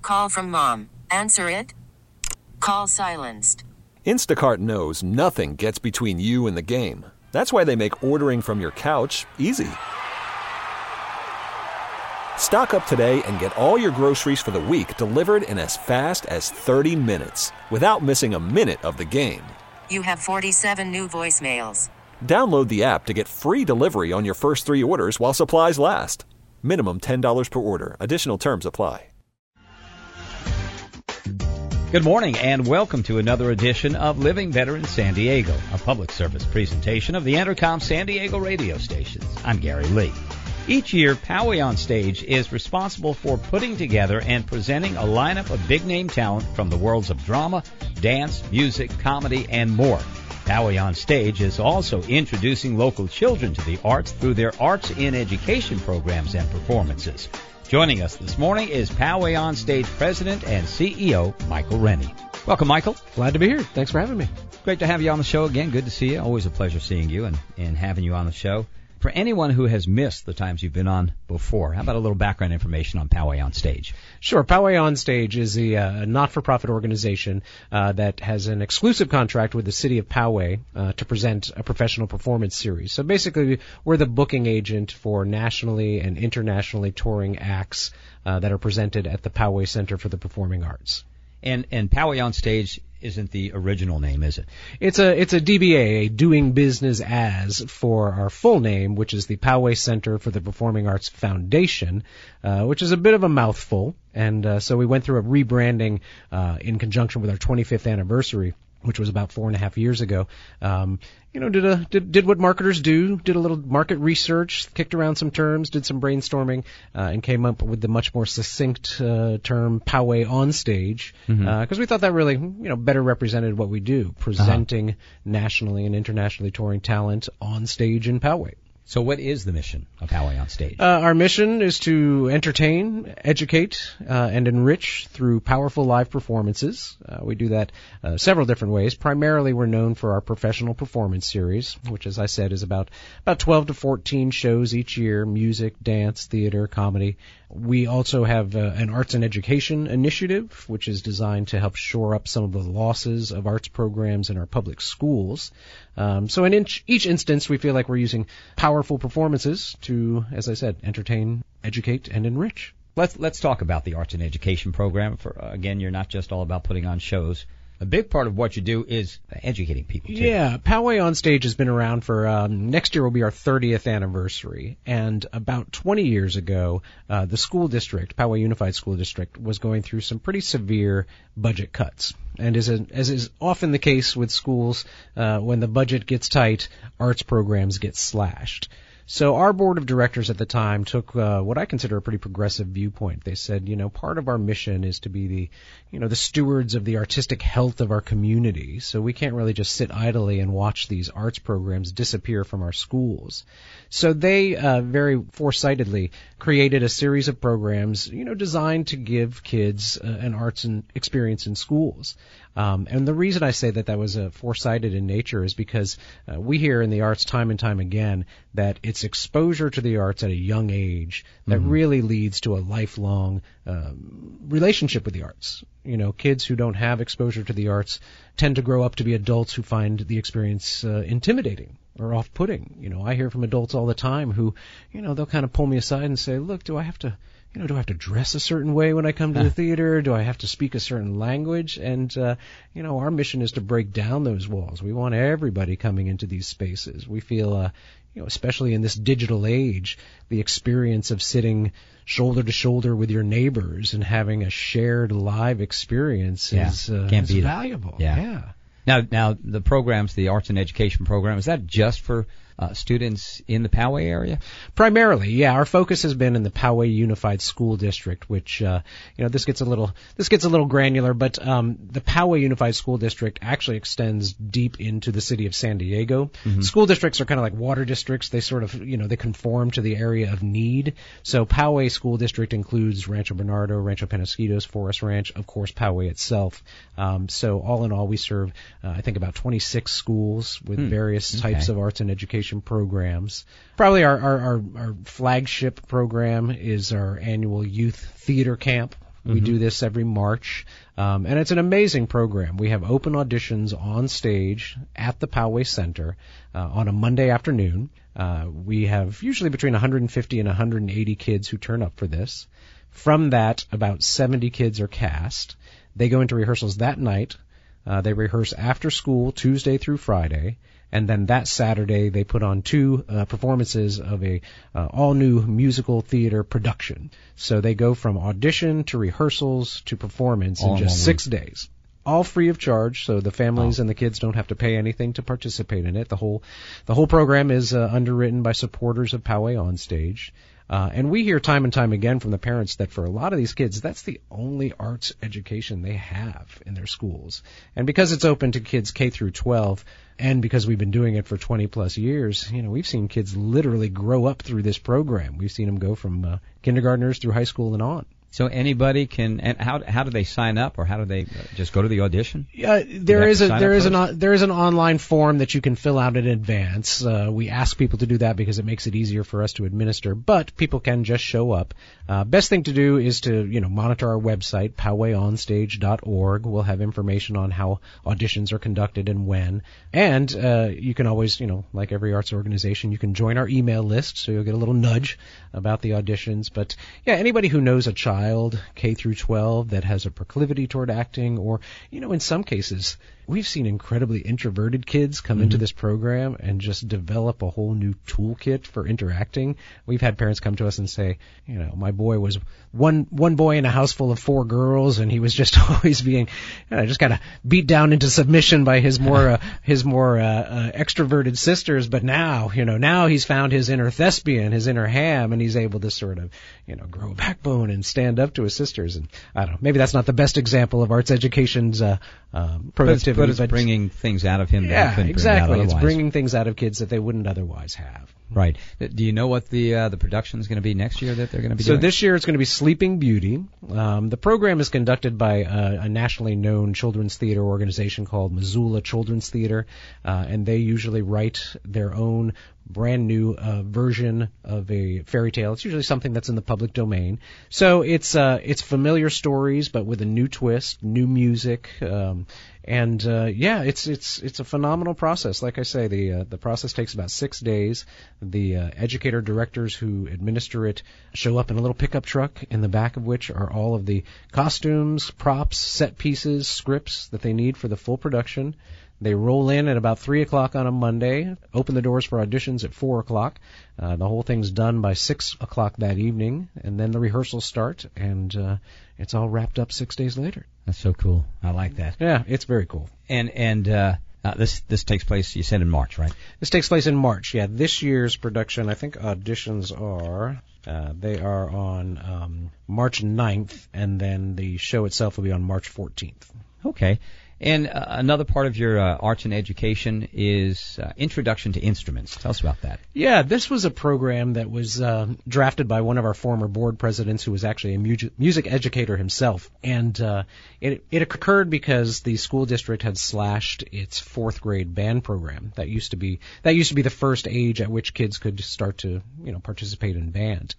Call from mom. Answer it. Call silenced. Instacart knows nothing gets between you and the game. That's why they make ordering from your couch easy. Stock up today and get all your groceries for the week delivered in as fast as 30 minutes without missing a minute of the game. You have 47 new voicemails. Download the app to get free delivery on your first 3 orders while supplies last. Minimum $10 per order. Additional terms apply. Good morning and welcome to another edition of Living Better in San Diego, a public service presentation of the Entercom San Diego radio stations. I'm Gary Lee. Each year, Poway on Stage is responsible for putting together and presenting a lineup of big-name talent from the worlds of drama, dance, music, comedy, and more. Poway on Stage is also introducing local children to the arts through their Arts in Education programs and performances. Joining us this morning is Poway on Stage President and CEO Michael Rennie. Welcome, Michael. Glad to be here. Thanks for having me. Great to have you on the show again. Good to see you. Always a pleasure seeing you and having you on the show. For anyone who has missed the times you've been on before, how about a little background information on Poway on Stage? Sure. Poway on Stage is a not-for-profit organization that has an exclusive contract with the city of Poway to present a professional performance series. So basically, we're the booking agent for nationally and internationally touring acts that are presented at the Poway Center for the Performing Arts. And Poway on Stage isn't the original name, is it? It's a DBA, a doing business as, for our full name, which is the Poway Center for the Performing Arts Foundation, which is a bit of a mouthful. And so we went through a rebranding in conjunction with our 25th anniversary, which was about 4.5 years ago. Did what marketers do, did a little market research, kicked around some terms, did some brainstorming, and came up with the much more succinct term Poway on Stage, because we thought that really, better represented what we do, presenting nationally and internationally touring talent on stage in Poway. So what is the mission of Poway on Stage? Our mission is to entertain, educate, and enrich through powerful live performances. We do that several different ways. Primarily, we're known for our professional performance series, which, as I said, is about 12 to 14 shows each year, music, dance, theater, comedy. We also have an arts and education initiative, which is designed to help shore up some of the losses of arts programs in our public schools. So in each instance, we feel like we're using powerful performances to, as I said, entertain, educate, and enrich. Let's talk about the Arts and Education program. Again, you're not just all about putting on shows. A big part of what you do is educating people, too. Yeah, Poway on Stage has been around for, next year will be our 30th anniversary. And about 20 years ago, the school district, Poway Unified School District, was going through some pretty severe budget cuts. And as is often the case with schools, when the budget gets tight, arts programs get slashed. So our board of directors at the time took what I consider a pretty progressive viewpoint. They said, part of our mission is to be the stewards of the artistic health of our community. So we can't really just sit idly and watch these arts programs disappear from our schools. So they very foresightedly created a series of programs, designed to give kids an arts experience in schools. And the reason I say that was foresighted in nature is because we hear in the arts time and time again that it's exposure to the arts at a young age that really leads to a lifelong relationship with the arts. Kids who don't have exposure to the arts tend to grow up to be adults who find the experience intimidating or off-putting. I hear from adults all the time who, they'll kind of pull me aside and say, look, do I have to dress a certain way when I come to the theater? Do I have to speak a certain language? And, our mission is to break down those walls. We want everybody coming into these spaces. We feel, especially in this digital age, the experience of sitting shoulder to shoulder with your neighbors and having a shared live experience is valuable. Yeah. Now, the programs, the Arts and Education program, is that just for students in the Poway area? Primarily, yeah. Our focus has been in the Poway Unified School District, which, this gets a little granular, but the Poway Unified School District actually extends deep into the city of San Diego. Mm-hmm. School districts are kind of like water districts. They sort of, they conform to the area of need. So Poway School District includes Rancho Bernardo, Rancho Penasquitos, Forest Ranch, of course, Poway itself. So all in all, we serve, I think, about 26 schools with various types of arts and education programs. Probably our flagship program is our annual youth theater camp. We do this every March, and it's an amazing program. We have open auditions on stage at the Poway Center on a Monday afternoon. We have usually between 150 and 180 kids who turn up for this. From that, about 70 kids are cast. They go into rehearsals that night. They rehearse after school, Tuesday through Friday. And then that Saturday, they put on 2 performances of a all-new musical theater production. So they go from audition to rehearsals to performance in just 6 days. All free of charge, so the families and the kids don't have to pay anything to participate in it. The whole program is underwritten by supporters of Poway Onstage. And we hear time and time again from the parents that for a lot of these kids, that's the only arts education they have in their schools. And because it's open to kids K through 12, and because we've been doing it for 20 plus years, we've seen kids literally grow up through this program. We've seen them go from kindergartners through high school and on. So anybody can, and how do they sign up, or how do they just go to the audition? There is an online form that you can fill out in advance. We ask people to do that because it makes it easier for us to administer, but people can just show up. Best thing to do is to monitor our website, powayonstage.org. We'll have information on how auditions are conducted and when. And you can always, like every arts organization, you can join our email list, so you'll get a little nudge about the auditions. But yeah, anybody who knows a child K through 12 that has a proclivity toward acting, or in some cases we've seen incredibly introverted kids come into this program and just develop a whole new toolkit for interacting. We've had parents come to us and say, my boy was one boy in a house full of 4 girls, and he was just always being just kind of beat down into submission by his more extroverted sisters. But now he's found his inner thespian, his inner ham, and he's able to sort of grow a backbone and stand up to his sisters. And I don't know, maybe that's not the best example of arts education's productivity. But it's bringing things out of him that he couldn't exactly. bring out otherwise. It's bringing things out of kids that they wouldn't otherwise have. Right. Do you know what the production is going to be next year that they're going to be doing? So this year it's going to be Sleeping Beauty. The program is conducted by a nationally known children's theater organization called Missoula Children's Theater, and they usually write their own brand new version of a fairy tale. It's usually something that's in the public domain. So it's familiar stories, but with a new twist, new music, and it's a phenomenal process. Like I say, the process takes about 6 days. The educator directors who administer it show up in a little pickup truck, in the back of which are all of the costumes, props, set pieces, scripts that they need for the full production. They roll in at about 3 o'clock on a Monday, open the doors for auditions at 4 o'clock. The whole thing's done by 6 o'clock that evening, and then the rehearsals start, and it's all wrapped up 6 days later. That's so cool. I like that. Yeah, it's very cool. And this takes place, you said, in March, right? This takes place in March, yeah. This year's production, I think auditions are... they are on March 9th, and then the show itself will be on March 14th. Okay. And another part of your arts and education is Introduction to Instruments. Tell us about that. Yeah, this was a program that was drafted by one of our former board presidents, who was actually a music educator himself. And it occurred because the school district had slashed its 4th grade band program. That used to be the first age at which kids could start to participate in band.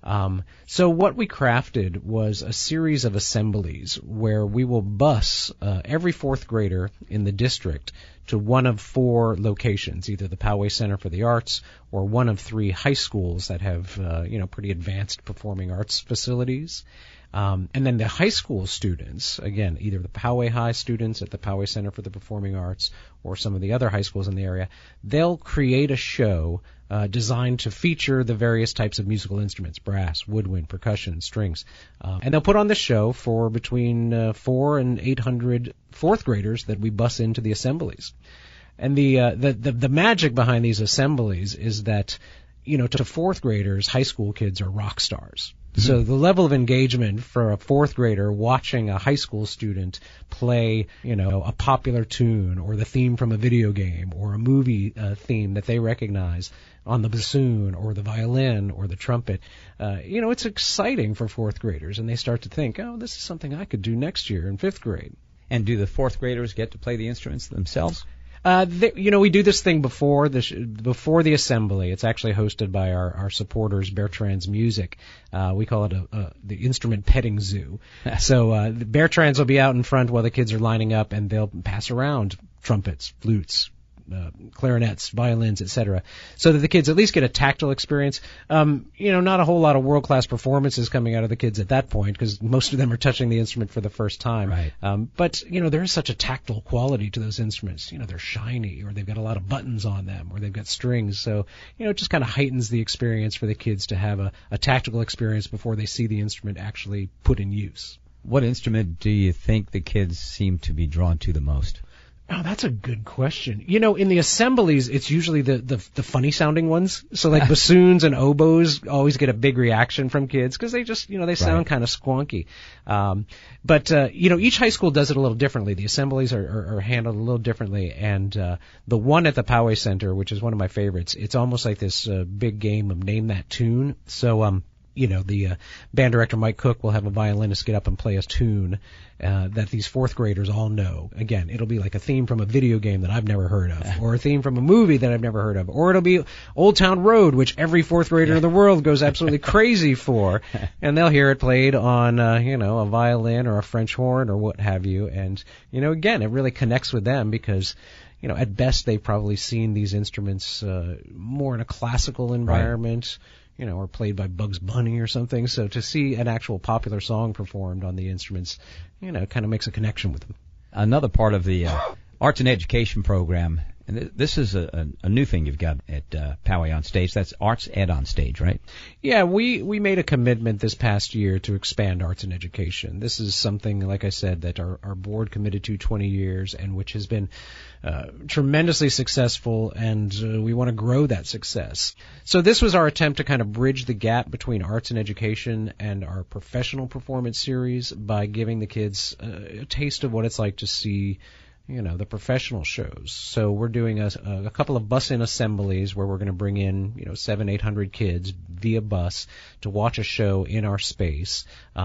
So what we crafted was a series of assemblies where we will bus every 4th grader in the district to one of 4 locations, either the Poway Center for the Arts or one of 3 high schools that have pretty advanced performing arts facilities. And then the high school students, again, either the Poway High students at the Poway Center for the Performing Arts or some of the other high schools in the area, they'll create a show designed to feature the various types of musical instruments: brass, woodwind, percussion, strings. And they'll put on this show for between 400 and 800 4th graders that we bus into the assemblies. And the magic behind these assemblies is that, to 4th graders, high school kids are rock stars. So the level of engagement for a 4th grader watching a high school student play, a popular tune or the theme from a video game or a movie theme that they recognize on the bassoon or the violin or the trumpet, it's exciting for 4th graders, and they start to think, oh, this is something I could do next year in 5th grade. And do the 4th graders get to play the instruments themselves? We do this thing before the assembly. It's actually hosted by our supporters, Bear Trans Music. We call it the instrument petting zoo. So the Bear Trans will be out in front while the kids are lining up, and they'll pass around trumpets, flutes, clarinets, violins, etc., so that the kids at least get a tactile experience. Not a whole lot of world-class performances coming out of the kids at that point, because most of them are touching the instrument for the first time. Right. But there is such a tactile quality to those instruments. They're shiny, or they've got a lot of buttons on them, or they've got strings. So, it just kind of heightens the experience for the kids to have a tactical experience before they see the instrument actually put in use. What instrument do you think the kids seem to be drawn to the most? Oh, that's a good question. In the assemblies, it's usually the funny sounding ones. So like bassoons and oboes always get a big reaction from kids because they just, they sound kind of squonky. But each high school does it a little differently. The assemblies are handled a little differently. And the one at the Poway Center, which is one of my favorites, it's almost like this big game of name that tune. So, the band director, Mike Cook, will have a violinist get up and play a tune that these fourth graders all know. Again, it'll be like a theme from a video game that I've never heard of, or a theme from a movie that I've never heard of, or it'll be Old Town Road, which every fourth grader in the world goes absolutely crazy for, and they'll hear it played on, a violin or a French horn or what have you. And, again, it really connects with them because, at best they've probably seen these instruments more in a classical environment. Right. Or played by Bugs Bunny or something. So to see an actual popular song performed on the instruments, kind of makes a connection with them. Another part of the arts and education program, and this is a new thing you've got at Poway on Stage. That's Arts Ed on Stage, right? Yeah, we made a commitment this past year to expand arts and education. This is something, like I said, that our board committed to 20 years and which has been tremendously successful, and we want to grow that success. So this was our attempt to kind of bridge the gap between arts and education and our professional performance series by giving the kids a taste of what it's like to see the professional shows. So we're doing a couple of bus-in assemblies where we're going to bring in, 700-800 kids via bus to watch a show in our space.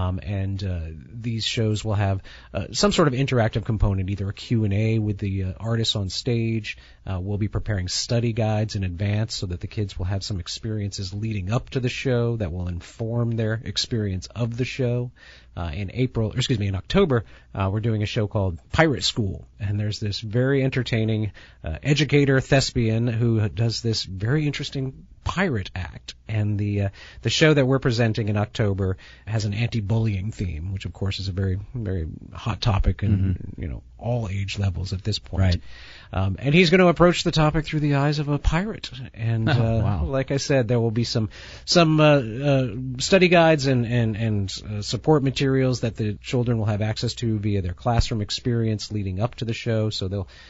And these shows will have some sort of interactive component, either a Q&A with the artists on stage. We'll be preparing study guides in advance so that the kids will have some experiences leading up to the show that will inform their experience of the show. In October, we're doing a show called Pirate School, and there's this very entertaining educator thespian who does this very interesting pirate act. And the show that we're presenting in October has an anti-bullying theme, which of course is a very, very hot topic in all age levels at this point. Right. And he's going to approach the topic through the eyes of a pirate. And wow. Like I said, there will be some study guides and support materials that the children will have access to via their classroom experience leading up to the show. So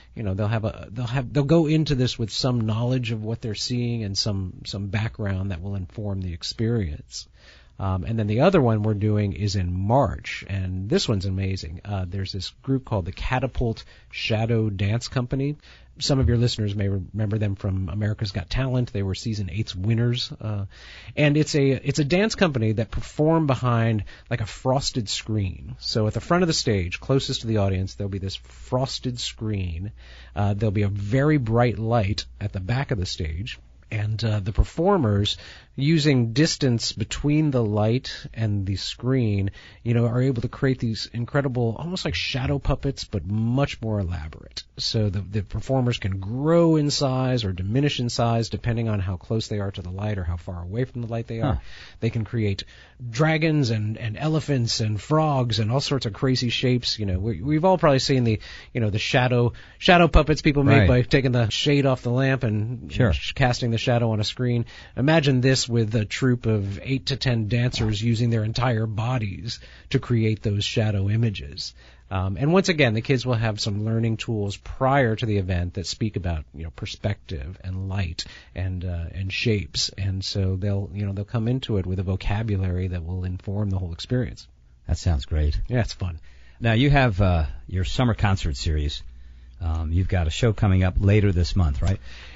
they'll go into this with some knowledge of what they're seeing and some background that will inform the experience. And then the other one we're doing is in March, and this one's amazing. There's this group called the Catapult Shadow Dance Company. Some of your listeners may remember them from America's Got Talent. They were season 8's winners. And it's a dance company that perform behind like a frosted screen. So at the front of the stage, closest to the audience, there'll be this frosted screen. There'll be a very bright light at the back of the stage. And the performers, using distance between the light and the screen, are able to create these incredible, almost like shadow puppets, but much more elaborate. So the performers can grow in size or diminish in size depending on how close they are to the light or how far away from the light they are. They can create dragons and elephants and frogs and all sorts of crazy shapes. We've all probably seen the shadow puppets people make by taking the shade off the lamp and casting the shadow on a screen. Imagine this with a troupe of 8 to 10 dancers using their entire bodies to create those shadow images. And once again, the kids will have some learning tools prior to the event that speak about perspective and light and shapes, and so they'll come into it with a vocabulary that will inform the whole experience. That sounds great. Yeah, it's fun. Now you have your summer concert series. You've got a show coming up later this month, right?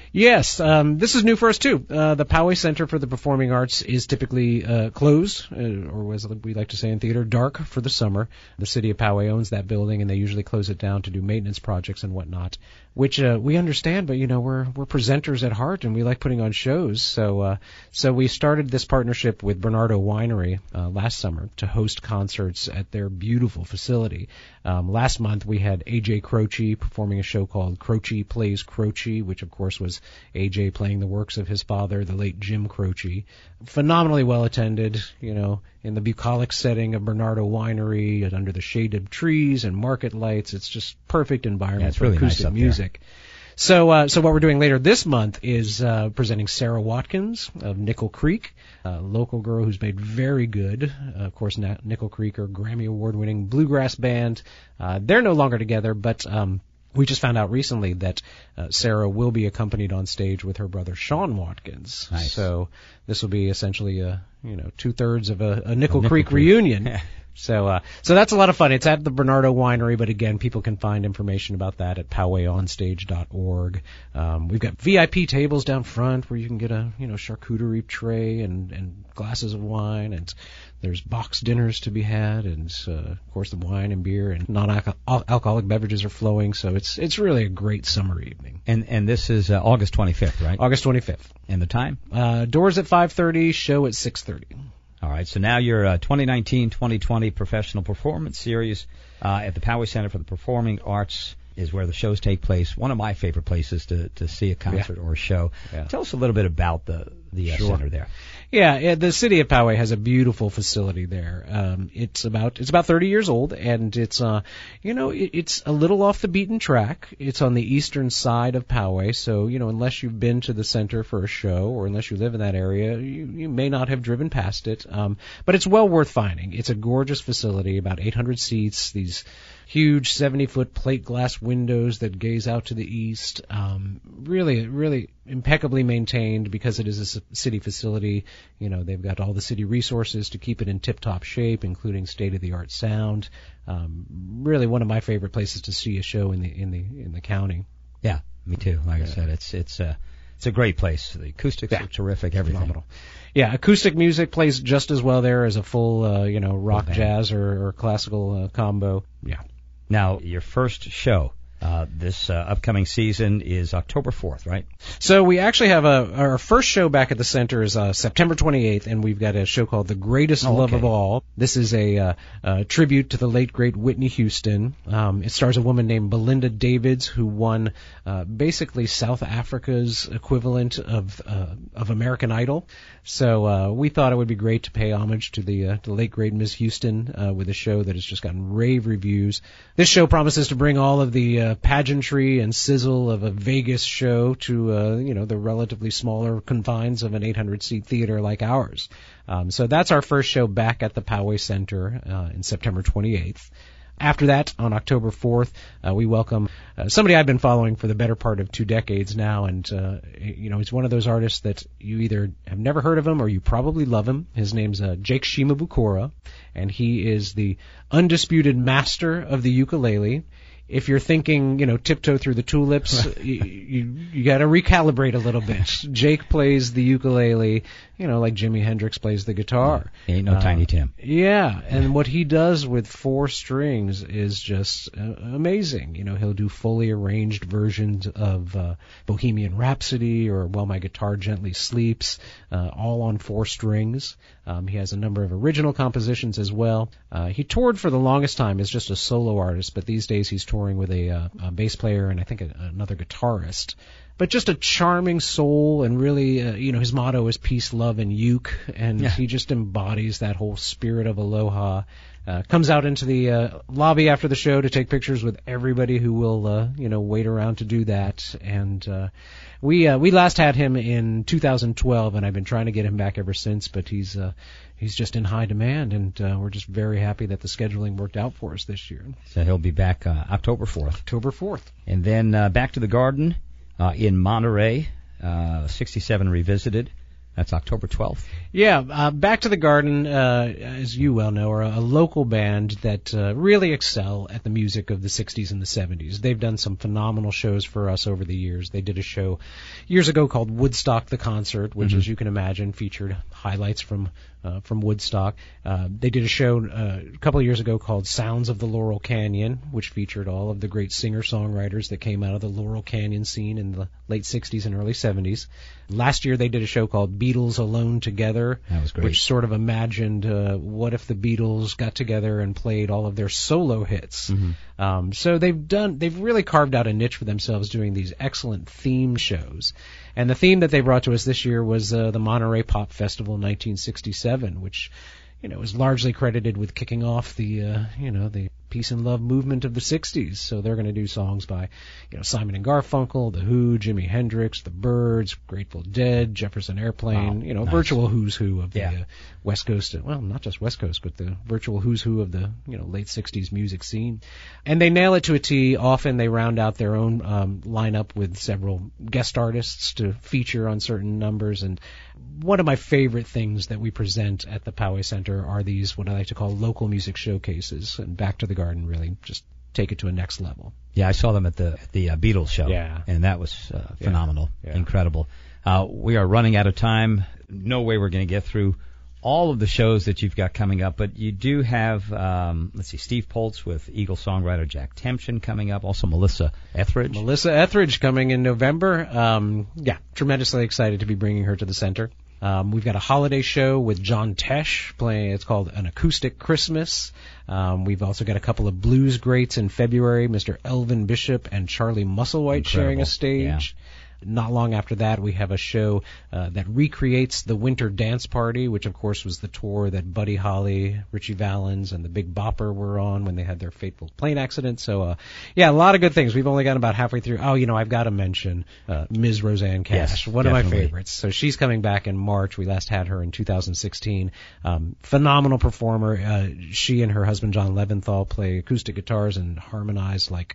Yes, this is new for us, too. The Poway Center for the Performing Arts is typically closed, or as we like to say in theater, dark for the summer. The city of Poway owns that building, and they usually close it down to do maintenance projects and whatnot, which we understand, but, we're presenters at heart, and we like putting on shows. So we started this partnership with Bernardo Winery last summer to host concerts at their beautiful facility. Last month, we had A.J. Croce performing a show called Croce Plays Croce, which, of course, was A.J. playing the works of his father, the late Jim Croce. Phenomenally well attended, in the bucolic setting of Bernardo Winery, under the shade of trees and market lights. It's just perfect environment for really acoustic nice music. So what we're doing later this month is presenting Sarah Watkins of Nickel Creek, a local girl who's made very good. Of course, Nickel Creek are Grammy Award-winning bluegrass band. They're no longer together, but we just found out recently that Sarah will be accompanied on stage with her brother Sean Watkins. Nice. So this will be essentially two-thirds of a Nickel Creek reunion. So that's a lot of fun. It's at the Bernardo Winery, but again, people can find information about that at powayonstage.org. We've got VIP tables down front where you can get a charcuterie tray and glasses of wine, and there's boxed dinners to be had, and of course the wine and beer and non-alcoholic beverages are flowing. So it's really a great summer evening. And this is August 25th, right? August 25th. And the time? Doors at 5:30, show at 6:30. All right, so now your 2019-2020 Professional Performance Series at the Poway Center for the Performing Arts is where the shows take place. One of my favorite places to see a concert or a show. Yeah. Tell us a little bit about the center there. Yeah, the city of Poway has a beautiful facility there. It's about 30 years old, and it's it's a little off the beaten track. It's on the eastern side of Poway, so unless you've been to the center for a show or unless you live in that area, you may not have driven past it. But it's well worth finding. It's a gorgeous facility, about 800 seats. These huge 70-foot plate glass windows that gaze out to the east. Really, really impeccably maintained because it is a city facility. They've got all the city resources to keep it in tip-top shape, including state-of-the-art sound. Really one of my favorite places to see a show in the county. Yeah, me too. Like I said, it's a great place. The acoustics are terrific. Everything. Phenomenal. Yeah, acoustic music plays just as well there as a full, rock, jazz, or classical combo. Yeah. Now, your first show this upcoming season is October 4th, right? So we actually have our first show back at the center is September 28th, and we've got a show called The Greatest Love of All. This is a tribute to the late, great Whitney Houston. It stars a woman named Belinda Davids, who won basically South Africa's equivalent of American Idol. So we thought it would be great to pay homage to the late, great Miss Houston with a show that has just gotten rave reviews. This show promises to bring all of the pageantry and sizzle of a Vegas show to the relatively smaller confines of an 800-seat theater like ours. So that's our first show back at the Poway Center in September 28th. After that, on October 4th, we welcome somebody I've been following for the better part of 2 decades now, and he's one of those artists that you either have never heard of him or you probably love him. His name's Jake Shimabukuro, and he is the undisputed master of the ukulele. If you're thinking, tiptoe through the tulips, you got to recalibrate a little bit. Jake plays the ukulele, like Jimi Hendrix plays the guitar. He ain't no Tiny Tim. Yeah, and what he does with 4 strings is just amazing. He'll do fully arranged versions of Bohemian Rhapsody or While My Guitar Gently Sleeps, all on 4 strings. He has a number of original compositions as well. He toured for the longest time as just a solo artist, but these days he's touring with a bass player and I think another guitarist. But just a charming soul, and really, his motto is peace, love, and uke, and he just embodies that whole spirit of aloha. Comes out into the lobby after the show to take pictures with everybody who will, wait around to do that. And we last had him in 2012, and I've been trying to get him back ever since. But he's just in high demand, and we're just very happy that the scheduling worked out for us this year. So he'll be back October 4th. October 4th, and then back to the Garden in Monterey, 67 Revisited. That's October 12th. Yeah, Back to the Garden, as you well know, are a local band that really excel at the music of the 60s and the 70s. They've done some phenomenal shows for us over the years. They did a show years ago called Woodstock the Concert, which, as you can imagine, featured highlights from Woodstock. They did a show a couple of years ago called Sounds of the Laurel Canyon, which featured all of the great singer-songwriters that came out of the Laurel Canyon scene in the late 60s and early 70s. Last year they did a show called Beatles Alone Together, that was great, which sort of imagined what if the Beatles got together and played all of their solo hits. So they've really carved out a niche for themselves doing these excellent themed shows. And the theme that they brought to us this year was the Monterey Pop Festival 1967, which, is largely credited with kicking off the peace and love movement of the 60s. So they're going to do songs by, Simon and Garfunkel, The Who, Jimi Hendrix, The Byrds, Grateful Dead, Jefferson Airplane, nice. Virtual who's who of the West Coast, well, not just West Coast, but the virtual who's who of the, late 60s music scene. And they nail it to a T. Often they round out their own lineup with several guest artists to feature on certain numbers. And one of my favorite things that we present at the Poway Center are these, what I like to call local music showcases. And Back to the Garden really just take it to a next level. Yeah, I saw them at the Beatles show. Yeah. And that was phenomenal. Yeah. Incredible. We are running out of time. No way we're going to get through all of the shows that you've got coming up, but you do have, Steve Poltz with Eagle songwriter Jack Tempchin coming up, also Melissa Etheridge. Melissa Etheridge coming in November. Tremendously excited to be bringing her to the center. We've got a holiday show with John Tesh playing. It's called An Acoustic Christmas. We've also got a couple of blues greats in February, Mr. Elvin Bishop and Charlie Musselwhite sharing a stage. Yeah. Not long after that, we have a show that recreates the Winter Dance Party, which, of course, was the tour that Buddy Holly, Richie Valens, and the Big Bopper were on when they had their fateful plane accident. So, a lot of good things. We've only got about halfway through. Oh, I've got to mention Ms. Roseanne Cash, one of my favorites. So she's coming back in March. We last had her in 2016. Phenomenal performer. She and her husband, John Leventhal, play acoustic guitars and harmonize like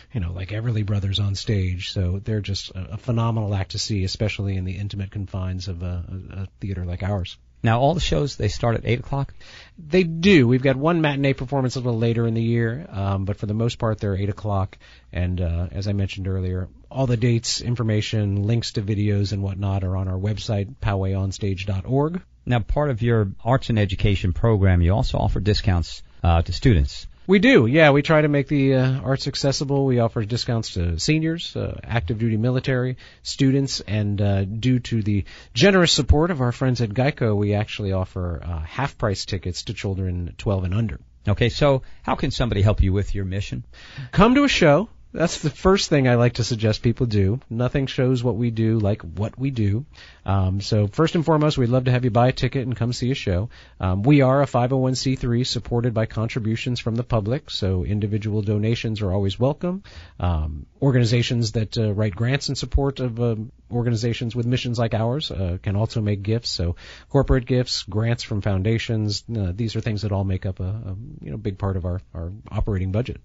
Everly Brothers on stage. So they're just a phenomenal act to see, especially in the intimate confines of a theater like ours. Now, all the shows, they start at 8 o'clock? They do. We've got one matinee performance a little later in the year, but for the most part, they're 8 o'clock. And as I mentioned earlier, all the dates, information, links to videos and whatnot are on our website, powayonstage.org. Now, part of your arts and education program, you also offer discounts to students. We do, yeah. We try to make the arts accessible. We offer discounts to seniors, active duty military, students, and due to the generous support of our friends at Geico, we actually offer half-price tickets to children 12 and under. Okay, so how can somebody help you with your mission? Come to a show. That's the first thing I like to suggest people do. Nothing shows what we do like what we do. So first and foremost, we'd love to have you buy a ticket and come see a show. We are a 501c3 supported by contributions from the public, so individual donations are always welcome. Organizations that write grants in support of organizations with missions like ours can also make gifts. So corporate gifts, grants from foundations, these are things that all make up a big part of our operating budget.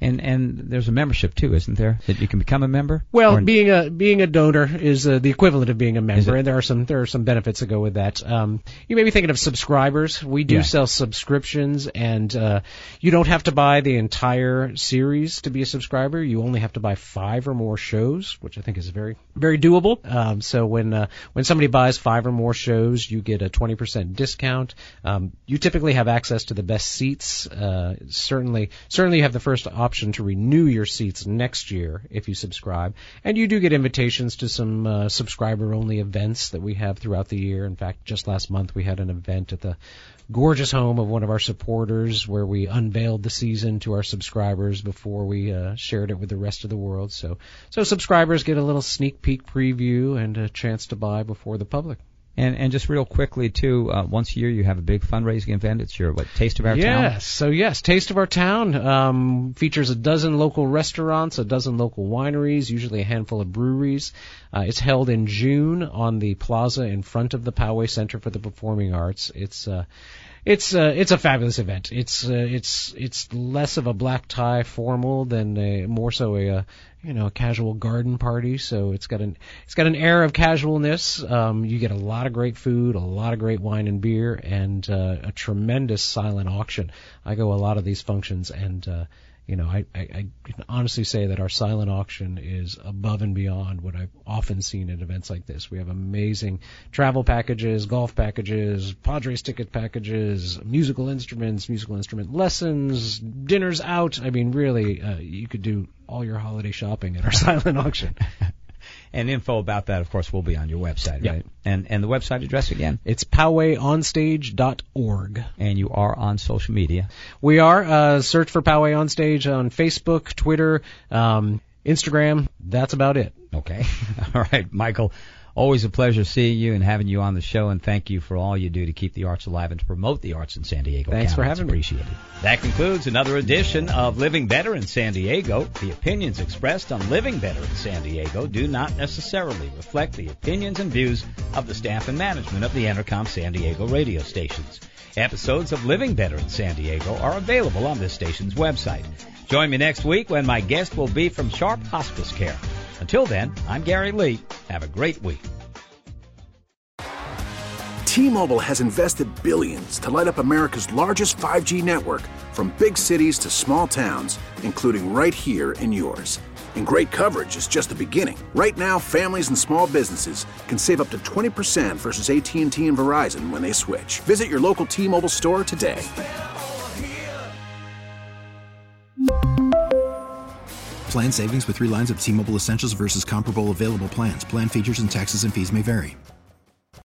And there's a membership too, isn't there? That you can become a member? Well, being a donor is the equivalent of being a member, and there are some benefits that go with that. You may be thinking of subscribers. We do sell subscriptions, and you don't have to buy the entire series to be a subscriber. You only have to buy 5 or more shows, which I think is very, very doable. So when somebody buys 5 or more shows, you get a 20% discount. You typically have access to the best seats. Certainly you have the first option to renew your seats next year if you subscribe. And you do get invitations to some subscriber-only events that we have throughout the year. In fact, just last month we had an event at the gorgeous home of one of our supporters where we unveiled the season to our subscribers before we shared it with the rest of the world. So subscribers get a little sneak peek preview and a chance to buy before the public. And just real quickly, too, once a year you have a big fundraising event. It's your, Taste of Our Town? Yes, Taste of Our Town features a dozen local restaurants, a dozen local wineries, usually a handful of breweries. It's held in June on the plaza in front of the Poway Center for the Performing Arts. It's It's a fabulous event. It's less of a black tie formal than more so a casual garden party. So it's got an air of casualness. You get a lot of great food, a lot of great wine and beer, and a tremendous silent auction. I go a lot of these functions, and I can honestly say that our silent auction is above and beyond what I've often seen at events like this. We have amazing travel packages, golf packages, Padres ticket packages, musical instrument lessons, dinners out. I mean, really, you could do all your holiday shopping at our silent auction. And info about that, of course, will be on your website, right? And the website address again? It's PowayOnStage.org. And you are on social media? We are. Search for Poway On Stage on Facebook, Twitter, Instagram. That's about it. Okay. All right, Michael. Always a pleasure seeing you and having you on the show, and thank you for all you do to keep the arts alive and to promote the arts in San Diego County. Thanks for having me. Appreciate it. That concludes another edition of Living Better in San Diego. The opinions expressed on Living Better in San Diego do not necessarily reflect the opinions and views of the staff and management of the Entercom San Diego radio stations. Episodes of Living Better in San Diego are available on this station's website. Join me next week when my guest will be from Sharp Hospice Care. Until then, I'm Gary Lee. Have a great week. T-Mobile has invested billions to light up America's largest 5G network, from big cities to small towns, including right here in yours. And great coverage is just the beginning. Right now, families and small businesses can save up to 20% versus AT&T and Verizon when they switch. Visit your local T-Mobile store today. Plan savings with 3 lines of T-Mobile Essentials versus comparable available plans. Plan features and taxes and fees may vary.